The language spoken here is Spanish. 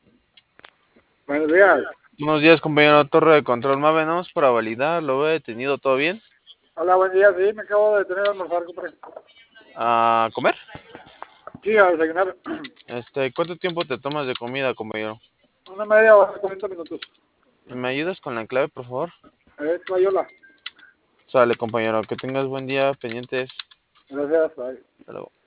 Buenos días. Buenos días, compañero Torre de Control. Más venimos para validar, lo he detenido, ¿todo bien? Hola, buen día. Sí, me acabo de tener a almorzar, compadre. ¿A comer? Sí, a desayunar. ¿Cuánto tiempo te tomas de comida, compañero? Una media hora, 40 minutos. ¿Me ayudas con la clave, por favor? Crayola. Sale, compañero, que tengas buen día, pendientes. Gracias. Bye. Hasta luego.